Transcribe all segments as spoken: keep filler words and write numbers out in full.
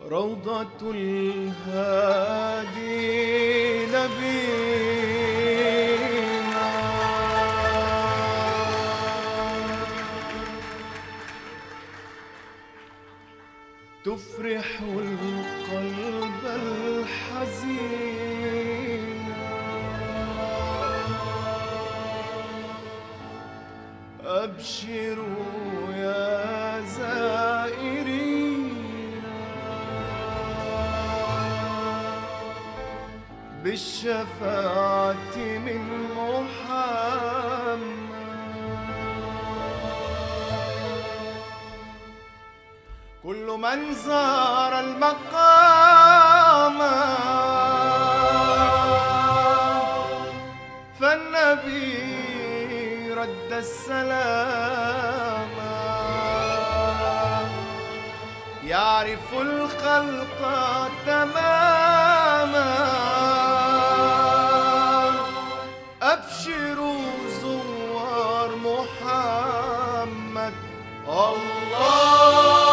روضة الهادي نبينا تفرح القلب الحزين. أبشروا يا زائرين بالشفاعة من محمد. كل من زار المقام فالنبي رد السلام. يعرف الخلق تماما. أبشروا زوار محمد. الله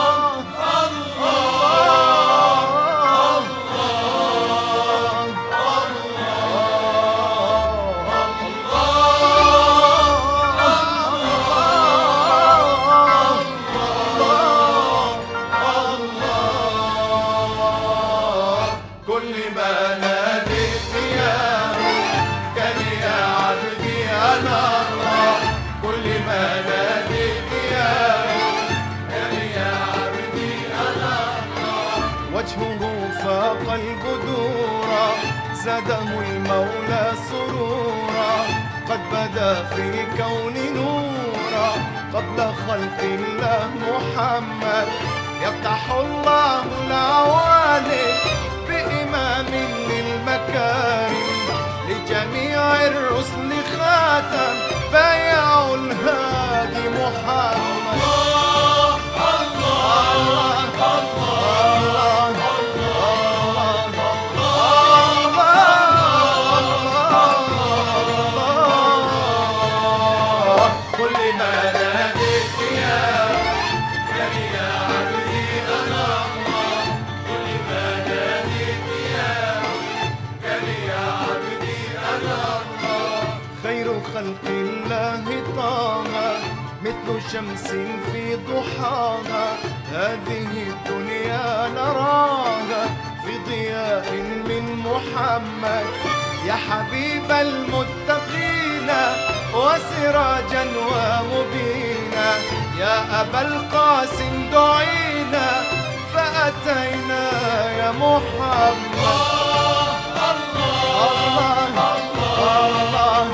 وجهه فاق البدور زاده المولى سرورا. قد بدا في الكون نورا قبل خلق الله محمد. يفتح الله العوالي بإمام للمكارم لجميع الرسل خاتم بايع الهادي محمد. الله الله خلق الله طه مثل شمس في ضحاها. هذه الدنيا نراها في ضياء من محمد. يا حبيب المتقين وسراجا ومبينا. يا أبا القاسم دعينا فأتينا يا محمد. الله الله الله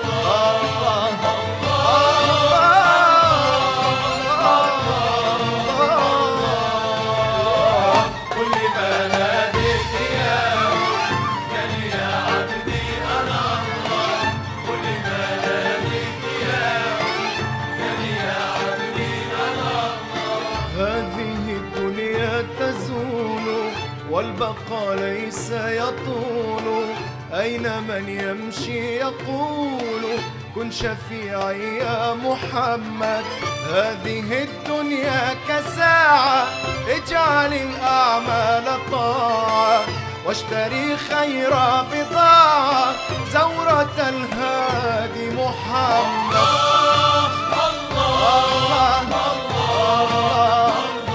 والبقاء ليس يطول. أين من يمشي يقول كن شفيعي يا محمد. هذه الدنيا كساعة اجعل الأعمال طاعة واشتري خير بضاعة زورة الهادي محمد. الله الله الله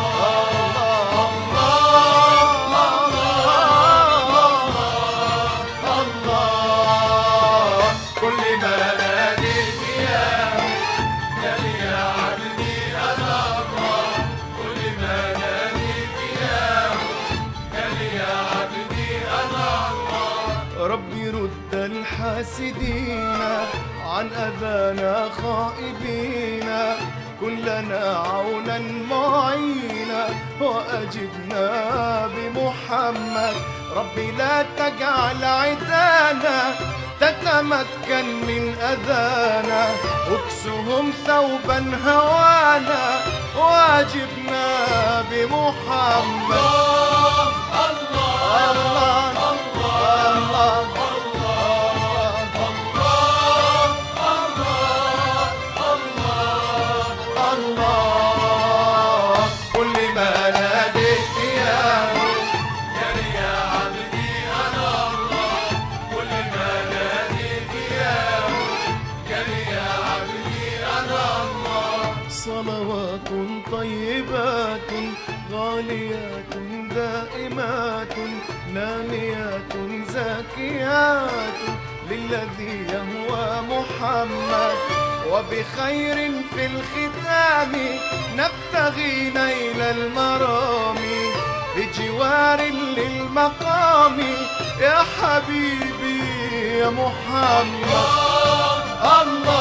ربي رد الحاسدين عن أذانا خائبين. كن لنا عونا معينا وأجبنا بمحمد. ربي لا تجعل عدانا تتمكن من أذانا. اكسهم ثوبا هوانا واجبنا بمحمد. الله الله الله الله. كل ما ناديت يا غاليات دائمات ناميات زاكيات للذي يهوى محمد، وبخير في الختام نبتغي نيل المرام بجوار للمقام يا حبيبي يا محمد. الله